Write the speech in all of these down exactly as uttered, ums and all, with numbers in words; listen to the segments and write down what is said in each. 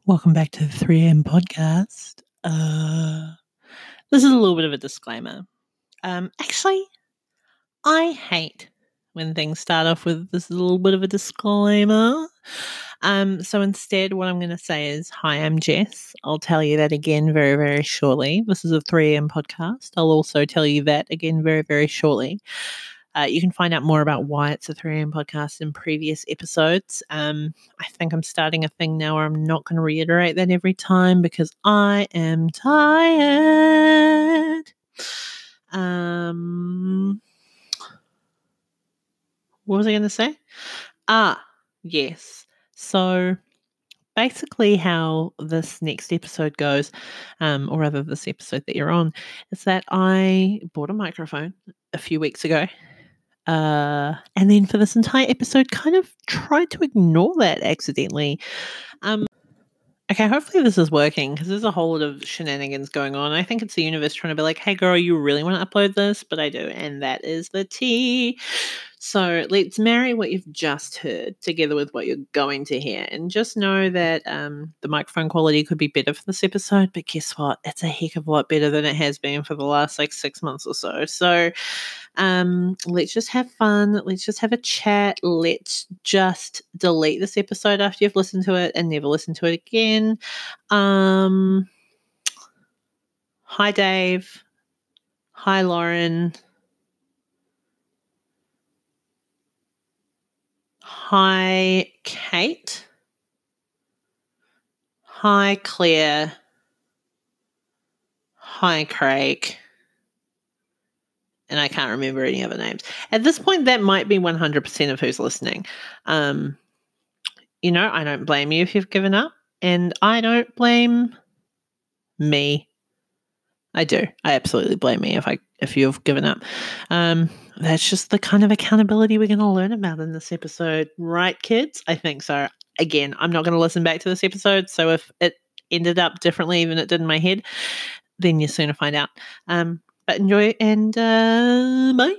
Welcome back to the three A M podcast. Uh, this is a little bit of a disclaimer. Um, actually, I hate when things start off with this little bit of a disclaimer. Um, so instead, what I'm going to say is, hi, I'm Jess. I'll tell you that again very, very shortly. This is a three A M podcast. I'll also tell you that again very, very shortly. Uh, you can find out more about why it's a three A M podcast in previous episodes. Um, I think I'm starting a thing now where I'm not going to reiterate that every time because I am tired. Um, what was I going to say? Ah, yes. So basically how this next episode goes, um, or rather this episode that you're on, is that I bought a microphone a few weeks ago. Uh, and then for this entire episode, kind of tried to ignore that accidentally. Um, okay, hopefully this is working because there's a whole lot of shenanigans going on. I think it's the universe trying to be like, hey, girl, you really want to upload this? But I do. And that is the tea. So let's marry what you've just heard together with what you're going to hear. And just know that um, the microphone quality could be better for this episode. But guess what? It's a heck of a lot better than it has been for the last like six months or so. So um, let's just have fun. Let's just have a chat. Let's just delete this episode after you've listened to it and never listen to it again. Um, hi, Dave. Hi, Lauren. Hi, Kate. Hi, Claire. Hi, Craig. And I can't remember any other names. At this point, that might be one hundred percent of who's listening. Um, you know, I don't blame you if you've given up. And I don't blame me. I do. I absolutely blame me if I if you've given up. Um, that's just the kind of accountability we're going to learn about in this episode, right, kids? I think so. Again, I'm not going to listen back to this episode, so if it ended up differently than it did in my head, then you'll soon find out. Um, but enjoy and uh, bye.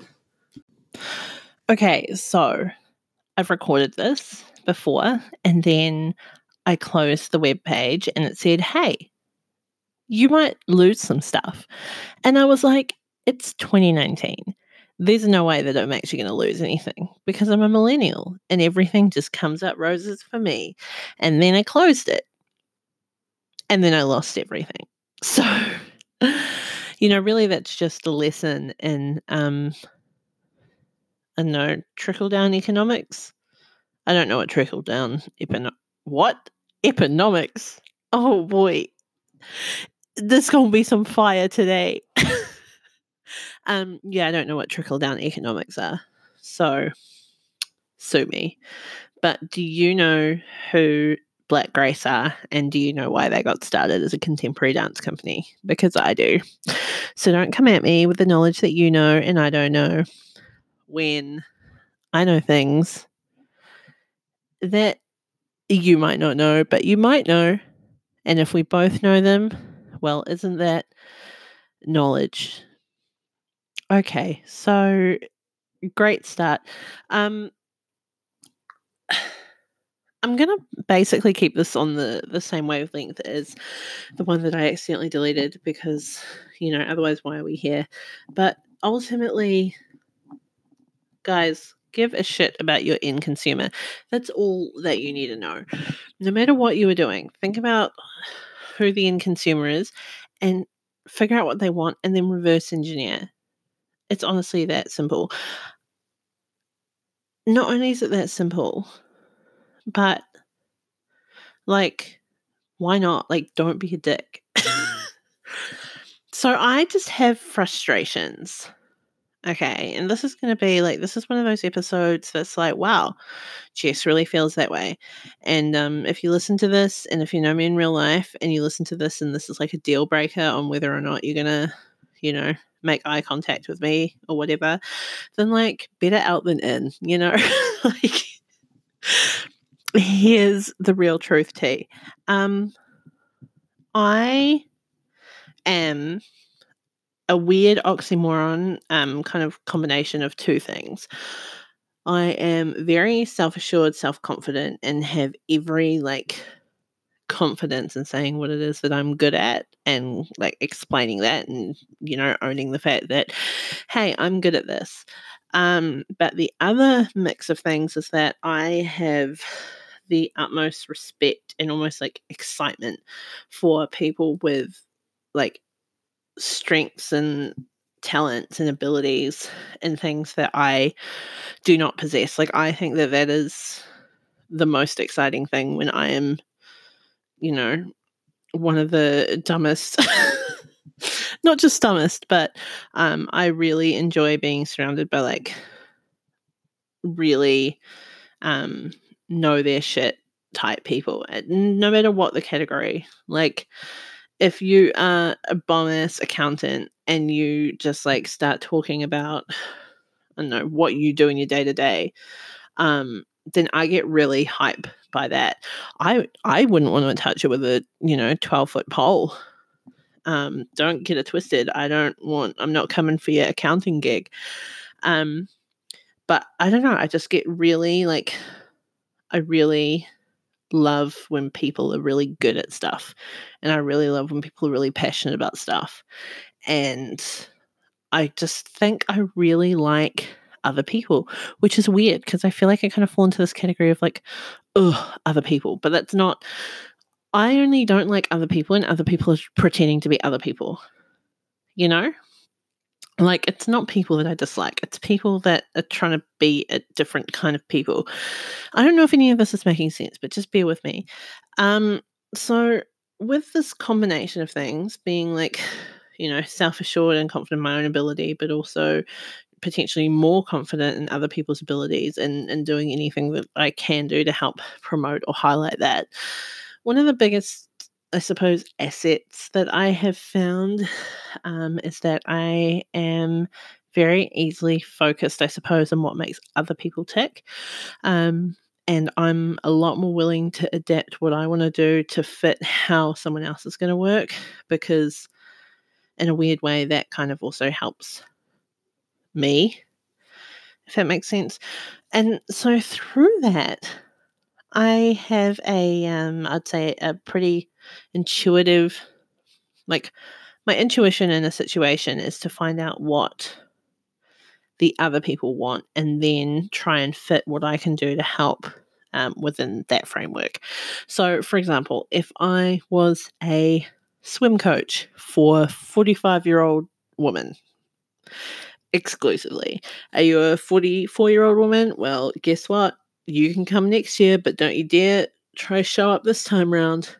Okay, so I've recorded this before, and then I closed the web page, and it said, "Hey, you might lose some stuff." And I was like, it's twenty nineteen. There's no way that I'm actually going to lose anything because I'm a millennial and everything just comes up roses for me. And then I closed it and then I lost everything. So, you know, really that's just a lesson in, um, I don't know, trickle down economics. I don't know what trickle down, econo- what? Economics? Oh boy. There's going to be some fire today. Um, yeah, I don't know what trickle down economics are, so sue me. But do you know who Black Grace are, and do you know why they got started as a contemporary dance company? Because I do. So don't come at me with the knowledge that you know and I don't know, when I know things that you might not know, but you might know. And if we both know them, well, isn't that knowledge? Okay, so great start. Um, I'm going to basically keep this on the, the same wavelength as the one that I accidentally deleted because, you know, otherwise why are we here? But ultimately, guys, give a shit about your end consumer. That's all that you need to know. No matter what you are doing, think about who the end consumer is and figure out what they want and then reverse engineer. It's honestly that simple. Not only is it that simple, but like, why not? Like, don't be a dick. So I just have frustrations. Okay. And this is going to be like, this is one of those episodes that's like, wow, Jess really feels that way. And um, if you listen to this and if you know me in real life and you listen to this and this is like a deal breaker on whether or not you're going to, you know, make eye contact with me or whatever, then like better out than in, you know? Like, here's the real truth tea. Um, I am a weird oxymoron, um, kind of combination of two things. I am very self-assured, self-confident, and have every like confidence in saying what it is that I'm good at and like explaining that and, you know, owning the fact that, hey, I'm good at this. Um, but the other mix of things is that I have the utmost respect and almost like excitement for people with like strengths and talents and abilities and things that I do not possess. Like, I think that that is the most exciting thing when I am, you know, one of the dumbest, not just dumbest, but um, I really enjoy being surrounded by like really um, know their shit type people, uh, no matter what the category. Like, if you are a bomb-ass accountant and you just like start talking about, I don't know, what you do in your day to day, um, then I get really hype by that. I I wouldn't want to touch it with a, you know, twelve foot pole. Um, don't get it twisted. I don't want. I'm not coming for your accounting gig. Um, but I don't know. I just get really like. I really love when people are really good at stuff, and I really love when people are really passionate about stuff. And I just think I really like other people, which is weird because I feel like I kind of fall into this category of like, ugh, other people. But that's not, I only don't like other people and other people are pretending to be other people, you know? Like, it's not people that I dislike. It's people that are trying to be a different kind of people. I don't know if any of this is making sense, but just bear with me. Um, so with this combination of things being like, you know, self-assured and confident in my own ability, but also potentially more confident in other people's abilities and, and doing anything that I can do to help promote or highlight that. One of the biggest, I suppose, assets that I have found um, is that I am very easily focused, I suppose, on what makes other people tick. Um, and I'm a lot more willing to adapt what I want to do to fit how someone else is going to work, because in a weird way, that kind of also helps me, if that makes sense. And so through that, I have a, um, I'd say a pretty intuitive, like my intuition in a situation is to find out what the other people want and then try and fit what I can do to help um, within that framework. So, for example, if I was a swim coach for a forty-five year old woman, exclusively. Are you a forty-four year old woman? Well, guess what? You can come next year, but don't you dare try show up this time round.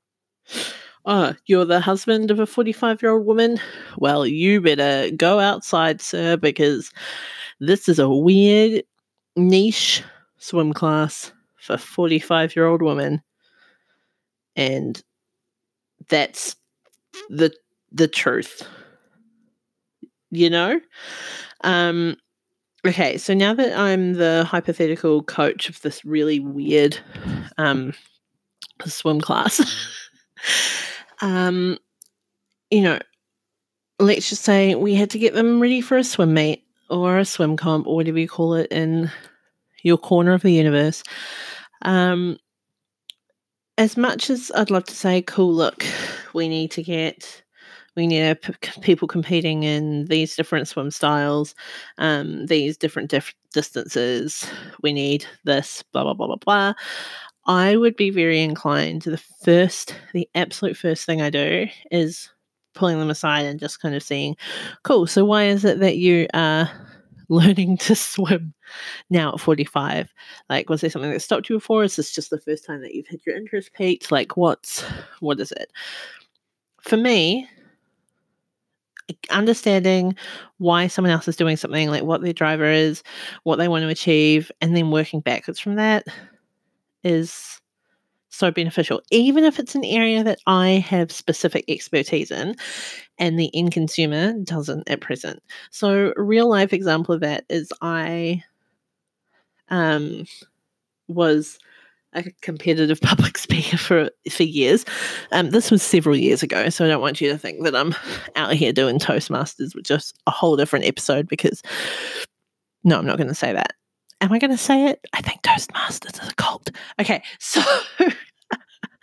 Oh, you're the husband of a forty-five year old woman? Well, you better go outside, sir, because this is a weird niche swim class for forty-five year old women. And that's the the truth. You know? Um Okay, so now that I'm the hypothetical coach of this really weird um, swim class, um, you know, let's just say we had to get them ready for a swim meet or a swim comp or whatever you call it in your corner of the universe. Um, as much as I'd love to say, cool, look, we need to get... We need p- people competing in these different swim styles, um, these different dif- distances. We need this, blah, blah, blah, blah, blah. I would be very inclined to the first, the absolute first thing I do is pulling them aside and just kind of seeing, cool, so why is it that you are learning to swim now at forty-five? Like, was there something that stopped you before? Is this just the first time that you've had your interest peaked? Like, what's, what is it? For me, understanding why someone else is doing something, like what their driver is, what they want to achieve, and then working backwards from that is so beneficial, even if it's an area that I have specific expertise in and the end consumer doesn't at present. So a real life example of that is I um, was a competitive public speaker for for years. Um, this was several years ago, so I don't want you to think that I'm out here doing Toastmasters, which is a whole different episode, because no, I'm not going to say that. Am I going to say it? I think Toastmasters is a cult. Okay, so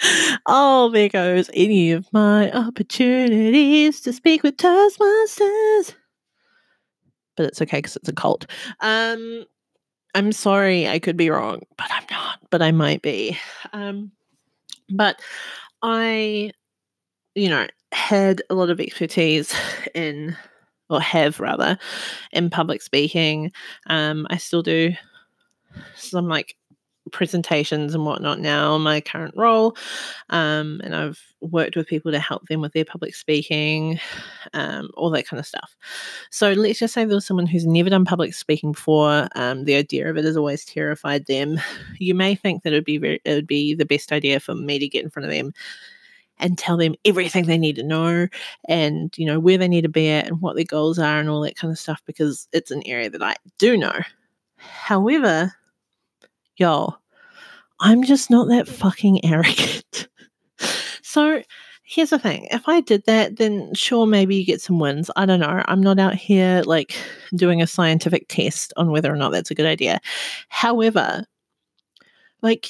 Oh, there goes any of my opportunities to speak with Toastmasters. But it's okay because it's a cult. Um, I'm sorry, I could be wrong, but I'm not, but I might be. Um, but I, you know, had a lot of expertise in, or have rather, in public speaking. Um, I still do some like presentations and whatnot now in my current role. Um, and I've worked with people to help them with their public speaking, um, all that kind of stuff. So let's just say there was someone who's never done public speaking before. Um, the idea of it has always terrified them. You may think that it would be very, it would be the best idea for me to get in front of them and tell them everything they need to know, and you know where they need to be at and what their goals are and all that kind of stuff, because it's an area that I do know. However, y'all, I'm just not that fucking arrogant. So here's the thing. If I did that, then sure, maybe you get some wins. I don't know. I'm not out here like doing a scientific test on whether or not that's a good idea. However, like,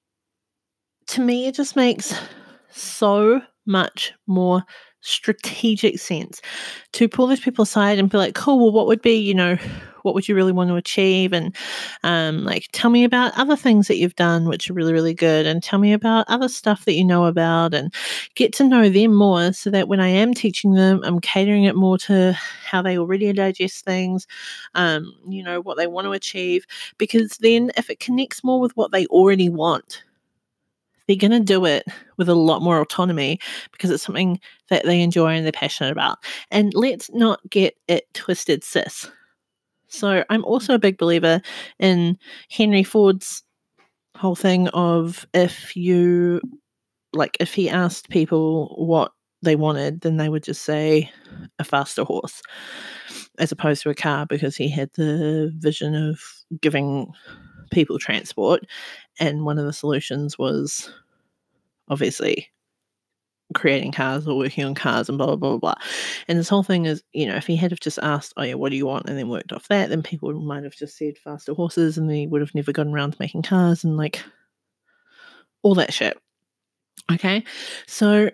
to me, it just makes so much more strategic sense to pull those people aside and be like, cool, well, what would be, you know, what would you really want to achieve? And um, like, tell me about other things that you've done, which are really, really good. And tell me about other stuff that you know about, and get to know them more so that when I am teaching them, I'm catering it more to how they already digest things, um, you know, what they want to achieve. Because then if it connects more with what they already want, they're going to do it with a lot more autonomy because it's something that they enjoy and they're passionate about. And let's not get it twisted, sis. So I'm also a big believer in Henry Ford's whole thing of if you, like, if he asked people what they wanted, then they would just say a faster horse as opposed to a car, because he had the vision of giving people transport. And one of the solutions was obviously creating cars or working on cars and blah, blah, blah, blah. And this whole thing is, you know, if he had have just asked, oh yeah, what do you want? And then worked off that, then people might have just said faster horses, and they would have never gotten around to making cars and like all that shit. Okay. So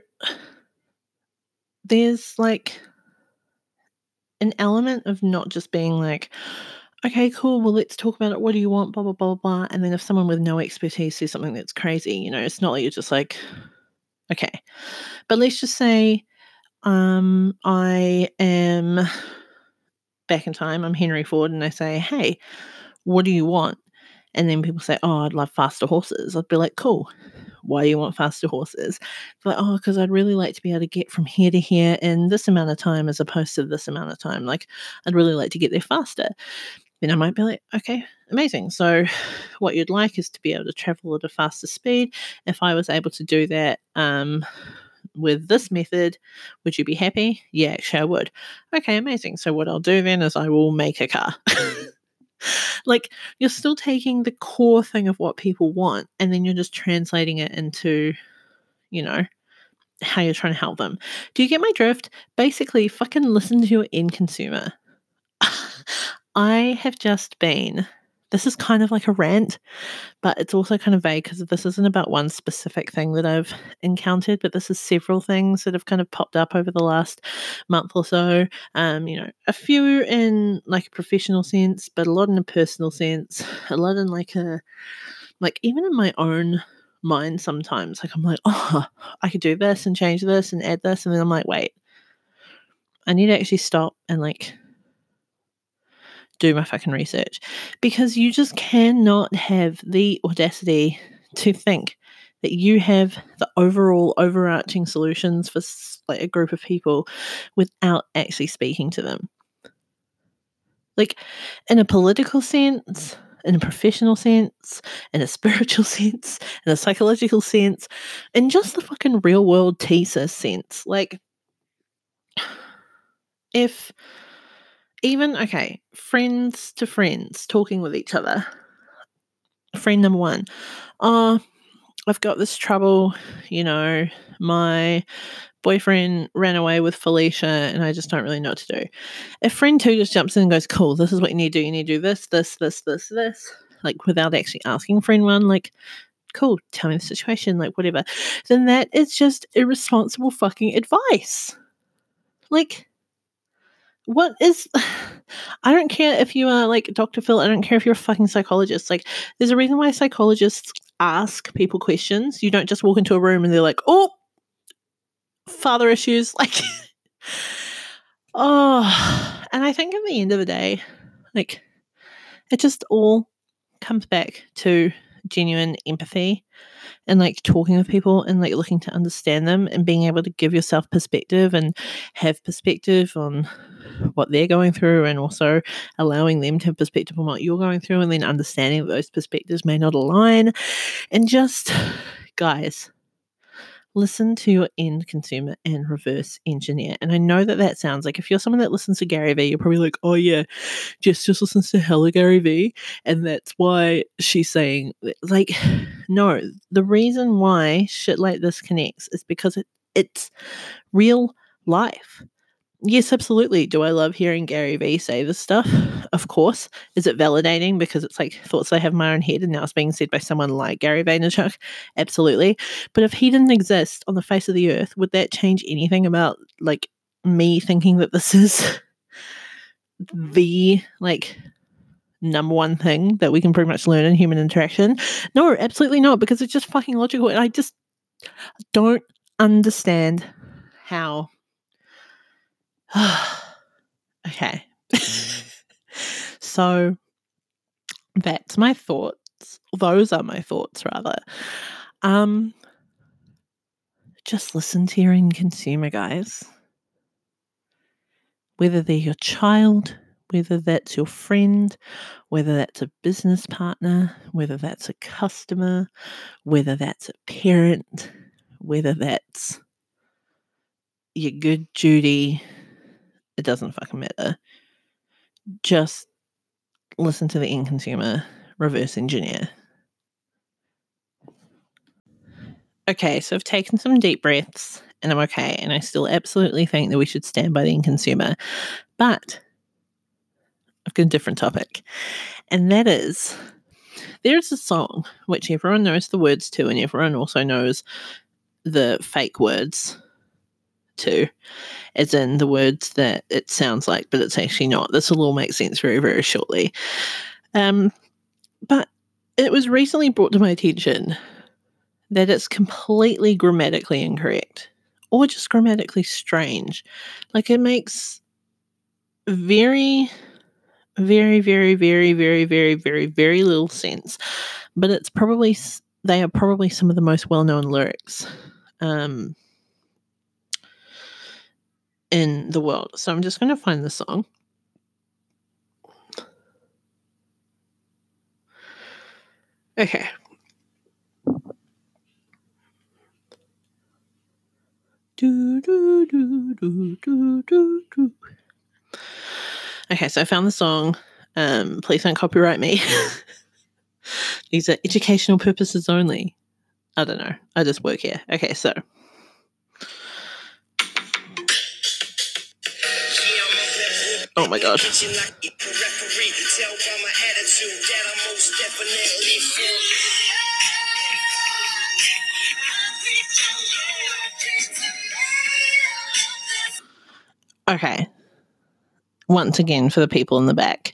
there's like an element of not just being like, okay, cool, well, let's talk about it. What do you want? Blah, blah, blah, blah. And then if someone with no expertise says something that's crazy, you know, it's not like you're just like, okay. But let's just say um, I am back in time, I'm Henry Ford, and I say, hey, what do you want? And then people say, oh, I'd love faster horses. I'd be like, cool. Why do you want faster horses? Like, oh, because I'd really like to be able to get from here to here in this amount of time as opposed to this amount of time. Like, I'd really like to get there faster. Then I might be like, okay, amazing. So what you'd like is to be able to travel at a faster speed. If I was able to do that um, with this method, would you be happy? Yeah, actually I would. Okay, amazing. So what I'll do then is I will make a car. Like, you're still taking the core thing of what people want, and then you're just translating it into, you know, how you're trying to help them. Do you get my drift? Basically, fucking listen to your end consumer. I have just been, this is kind of like a rant, but it's also kind of vague because this isn't about one specific thing that I've encountered, but this is several things that have kind of popped up over the last month or so. Um, you know, a few in like a professional sense, but a lot in a personal sense, a lot in like a, like even in my own mind sometimes, like I'm like, oh, I could do this and change this and add this. And then I'm like, wait, I need to actually stop and like do my fucking research, because you just cannot have the audacity to think that you have the overall overarching solutions for like a group of people without actually speaking to them. Like, in a political sense, in a professional sense, in a spiritual sense, in a psychological sense, in just the fucking real world thesis sense. Like, if even, okay, friends to friends talking with each other. Friend number one, oh, I've got this trouble, you know, my boyfriend ran away with Felicia and I just don't really know what to do. If friend two just jumps in and goes, cool, this is what you need to do. You need to do this, this, this, this, this, like without actually asking friend one, like, cool, tell me the situation, like whatever, then that is just irresponsible fucking advice. Like, what is I don't care if you are like Doctor Phil, I don't care if you're a fucking psychologist. Like, there's a reason why psychologists ask people questions. You don't just walk into a room and they're like, oh, father issues. Like, oh, and I think at the end of the day, like, it just all comes back to genuine empathy and like talking with people and like looking to understand them and being able to give yourself perspective and have perspective on what they're going through, and also allowing them to have perspective on what you're going through, and then understanding that those perspectives may not align. And just, guys, listen to your end consumer and reverse engineer. And I know that that sounds like, if you're someone that listens to Gary Vee, you're probably like, oh yeah, Jess just listens to hella Gary Vee, and that's why she's saying, like, no, the reason why shit like this connects is because it, it's real life. Yes, absolutely. Do I love hearing Gary Vee say this stuff? Of course. Is it validating because it's like thoughts I have in my own head and now it's being said by someone like Gary Vaynerchuk? Absolutely. But if he didn't exist on the face of the earth, would that change anything about like me thinking that this is the like number one thing that we can pretty much learn in human interaction? No, absolutely not, because it's just fucking logical. And I just don't understand how. Okay. So that's my thoughts. Those are my thoughts, rather. Um, just listen to your end consumer, guys. Whether they're your child, whether that's your friend, whether that's a business partner, whether that's a customer, whether that's a parent, whether that's your good Judy, it doesn't fucking matter. Just listen to the end consumer, reverse engineer. Okay, so I've taken some deep breaths and I'm okay, and I still absolutely think that we should stand by the end consumer. But I've got a different topic, and that is, there's a song which everyone knows the words to, and everyone also knows the fake words to, as in the words that it sounds like, but it's actually not. This will all make sense very, very shortly. Um, but it was recently brought to my attention that it's completely grammatically incorrect, or just grammatically strange. Like, it makes very, very, very, very, very, very, very, very little sense. But it's probably, they are probably some of the most well-known lyrics um, in the world. So I'm just going to find the song. Okay. Do, do, do, do, do, do, do. Okay, so I found the song. Um, please don't copyright me. These are educational purposes only. I don't know. I just work here. Okay, so. Oh my god. Okay. Once again, for the people in the back.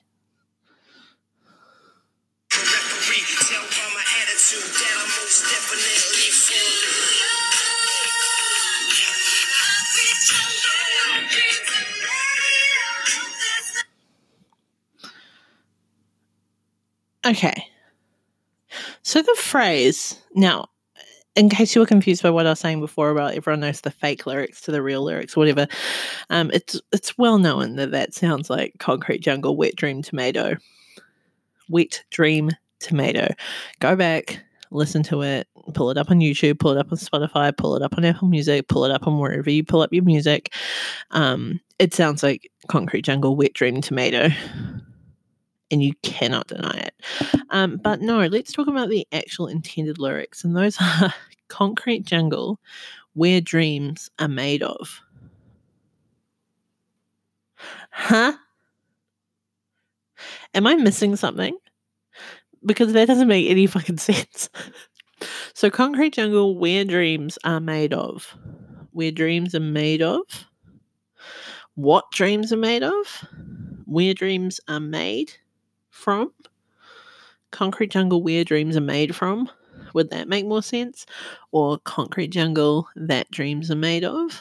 Okay. So the phrase, now, in case you were confused by what I was saying before about everyone knows the fake lyrics to the real lyrics, whatever, um, it's it's well known that that sounds like Concrete Jungle, Wet Dream Tomato. Wet Dream Tomato. Go back, listen to it, pull it up on YouTube, pull it up on Spotify, pull it up on Apple Music, pull it up on wherever you pull up your music. Um, it sounds like Concrete Jungle, Wet Dream Tomato. And you cannot deny it. Um, but no, let's talk about the actual intended lyrics. And those are Concrete Jungle, where dreams are made of. Huh? Am I missing something? Because that doesn't make any fucking sense. So Concrete Jungle, where dreams are made of. Where dreams are made of. What dreams are made of. Where dreams are made from. Concrete Jungle, where dreams are made from. Would that make more sense? Or Concrete Jungle, that dreams are made of?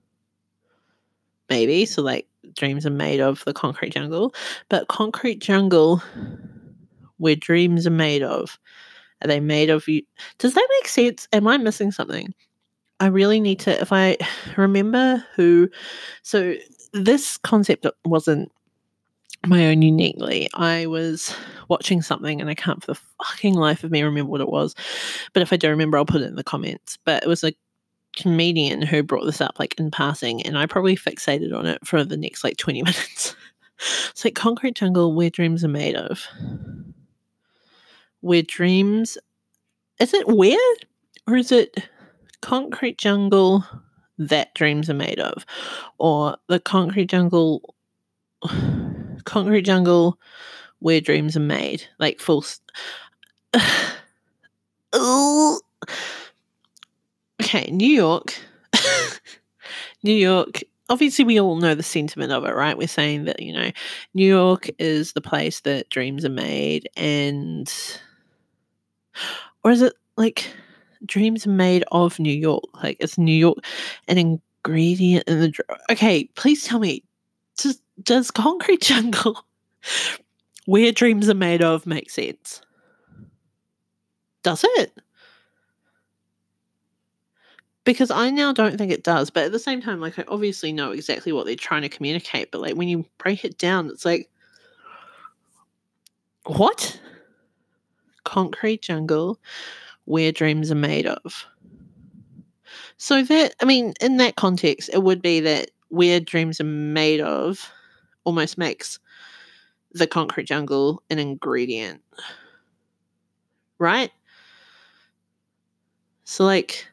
Maybe. So, like, dreams are made of the Concrete Jungle. But Concrete Jungle, where dreams are made of. Are they made of you? Does that make sense? Am I missing something? I really need to, if I remember who, so this concept wasn't my own uniquely. I was watching something and I can't for the fucking life of me remember what it was. But if I do remember, I'll put it in the comments. But it was a comedian who brought this up like in passing, and I probably fixated on it for the next like twenty minutes. It's like Concrete Jungle, where dreams are made of. Where dreams, is it where? Or is it Concrete Jungle that dreams are made of? Or the Concrete Jungle, Concrete Jungle where dreams are made? Like full. St- okay, New York. New York. Obviously, we all know the sentiment of it, right? We're saying that, you know, New York is the place that dreams are made, and. Or is it like dreams are made of New York? Like, is New York an ingredient in the. Dr- okay, please tell me, does, does Concrete Jungle, where dreams are made of, make sense? Does it? Because I now don't think it does, but at the same time, like, I obviously know exactly what they're trying to communicate, but like when you break it down, it's like, what? Concrete Jungle, where dreams are made of. So that, I mean, in that context, it would be that where dreams are made of almost makes the Concrete Jungle an ingredient, right? So like,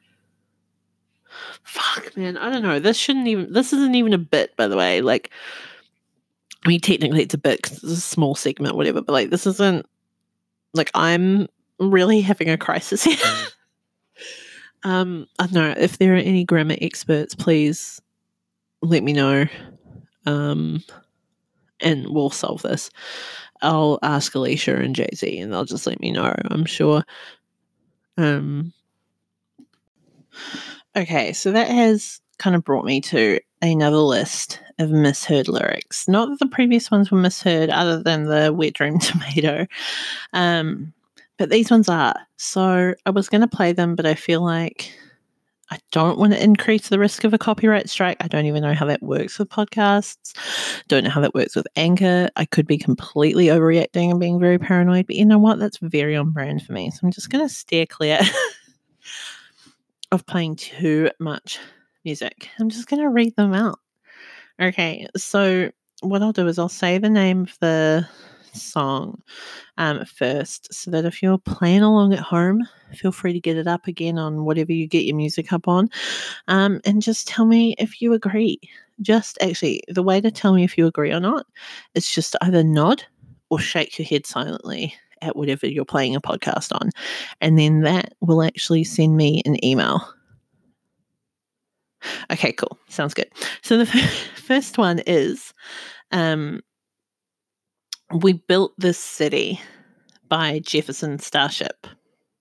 fuck, man, I don't know. This shouldn't even, this isn't even a bit, by the way. Like, I mean, technically it's a bit because it's a small segment, whatever, but like, this isn't, like, I'm really having a crisis here. um, I don't know. If there are any grammar experts, please let me know. Um, and we'll solve this. I'll ask Alicia and Jay-Z and they'll just let me know, I'm sure. Um, okay, so that has kind of brought me to another list of misheard lyrics. Not that the previous ones were misheard, other than the Wet Dream Tomato. Um, but these ones are. So I was going to play them, but I feel like I don't want to increase the risk of a copyright strike. I don't even know how that works with podcasts. Don't know how that works with Anchor. I could be completely overreacting and being very paranoid, but you know what? That's very on brand for me. So I'm just going to steer clear of playing too much music. I'm just going to read them out. Okay, so what I'll do is I'll say the name of the song um, first, so that if you're playing along at home, feel free to get it up again on whatever you get your music up on, um, and just tell me if you agree. Just actually, the way to tell me if you agree or not is just to either nod or shake your head silently at whatever you're playing a podcast on, and then that will actually send me an email. Okay, cool. Sounds good. So the first one is um, We Built This City by Jefferson Starship.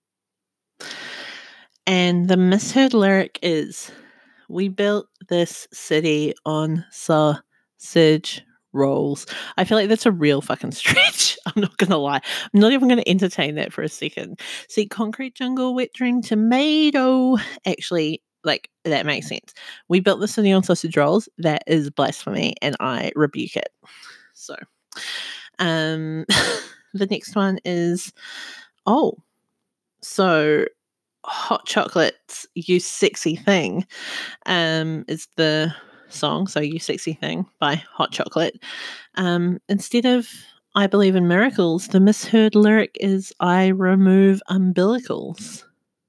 And the misheard lyric is, we built this city on sausage rolls. I feel like that's a real fucking stretch. I'm not going to lie. I'm not even going to entertain that for a second. See, Concrete Jungle, Wet Dream Tomato. Actually, like, that makes sense. We built the city on sausage rolls. That is blasphemy, and I rebuke it. So, um, the next one is, oh, so Hot Chocolate's You Sexy Thing um, is the song. So You Sexy Thing by Hot Chocolate. Um, instead of I Believe in Miracles, the misheard lyric is I Remove Umbilicals.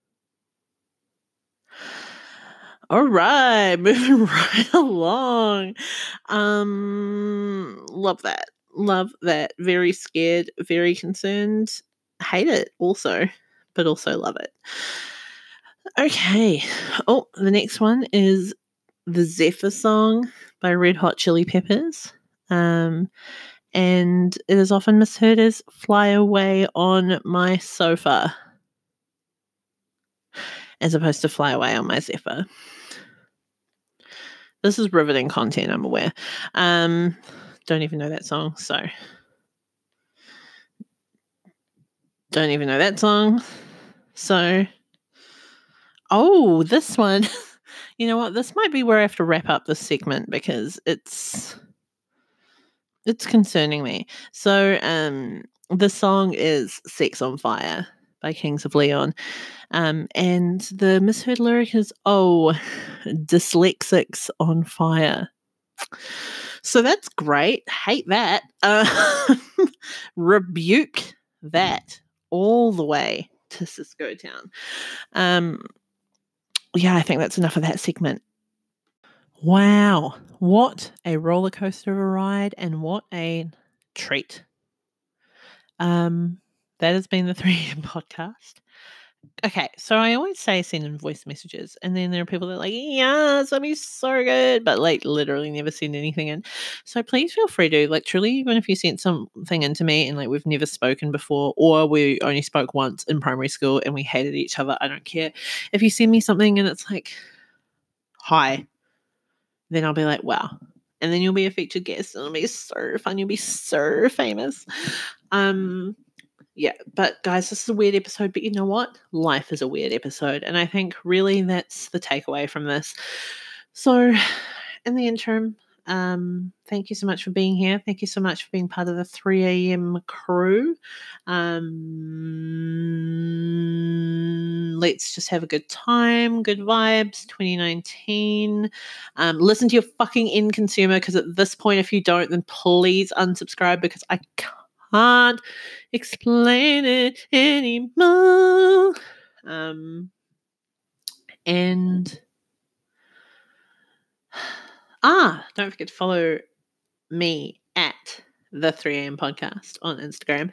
All right, moving right along. Um, love that. Love that. Very scared, very concerned. Hate it also. but also love it. Okay. Oh, the next one is the Zephyr song by Red Hot Chili Peppers. Um, and it is often misheard as Fly Away on My Sofa, as opposed to Fly Away on My Zephyr. This is riveting content, I'm aware. Um, don't even know that song, so don't even know that song. So, oh, this one. You know what? This might be where I have to wrap up this segment because it's it's concerning me. So, um, the song is "Sex on Fire" by Kings of Leon, um, and the misheard lyric is "Oh, dyslexics on fire." So that's great. Hate that. Uh, rebuke that all the way to Cisco Town. Um, yeah, I think that's enough of that segment. Wow, what a roller coaster of a ride and what a treat. Um, that has been the three A M podcast. Okay, so I always say send in voice messages, and then there are people that are like, yeah, it's gonna be so good, but like literally never send anything in. So please feel free to, like, truly, even if you sent something into me and like we've never spoken before, or we only spoke once in primary school and we hated each other, I don't care. If you send me something and it's like, hi, then I'll be like, wow. And then you'll be a featured guest and it'll be so fun. You'll be so famous. Um, yeah, but guys, this is a weird episode, but you know what? Life is a weird episode. And I think really that's the takeaway from this. So in the interim, um, thank you so much for being here. Thank you so much for being part of the three A M crew. Um, let's just have a good time, good vibes, twenty nineteen. Um, listen to your fucking end consumer, because at this point, if you don't, then please unsubscribe, because I can't explain it anymore. Um, and ah, don't forget to follow me at the three A M podcast on Instagram.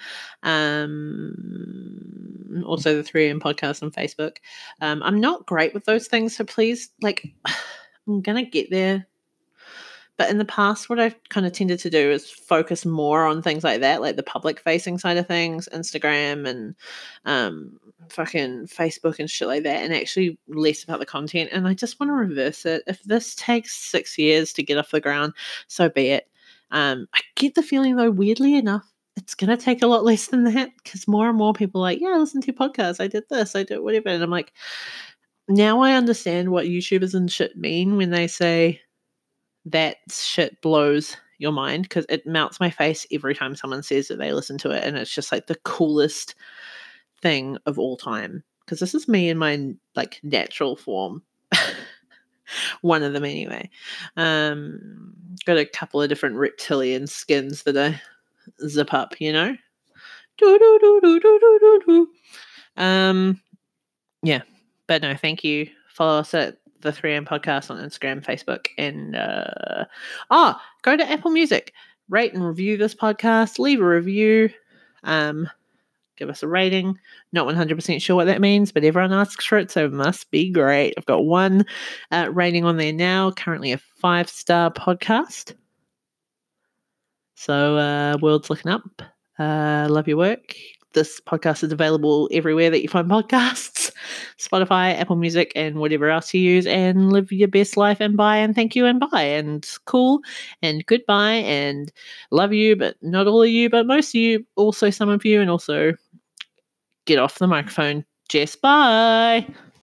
Um, also the three A M podcast on Facebook. Um, I'm not great with those things, so please, like, I'm gonna get there. But in the past, what I've kind of tended to do is focus more on things like that, like the public facing side of things, Instagram and um, fucking Facebook and shit like that, and actually less about the content. And I just want to reverse it. If this takes six years to get off the ground, so be it. Um, I get the feeling, though, weirdly enough, it's going to take a lot less than that, because more and more people are like, yeah, listen to your podcast. I did this. I did whatever. And I'm like, now I understand what YouTubers and shit mean when they say that shit blows your mind, because it melts my face every time someone says that they listen to it, and it's just like the coolest thing of all time, because this is me in my like natural form. One of them anyway. Um, got a couple of different reptilian skins that I zip up, you know. Do, do, do, do, do, do, do, do. Um, yeah, but no, thank you. Follow us at the three A M podcast on Instagram, Facebook, and uh, oh, go to Apple Music, rate and review this podcast, leave a review, um, give us a rating. Not one hundred percent sure what that means, but everyone asks for it, so it must be great. I've got one uh, rating on there now, currently a five-star podcast. So, uh, world's looking up. Uh, love your work. This podcast is available everywhere that you find podcasts, Spotify, Apple Music, and whatever else you use. And live your best life, and bye, and thank you, and bye, and cool, and goodbye, and love you, but not all of you, but most of you, also some of you, and also get off the microphone. Jess, bye.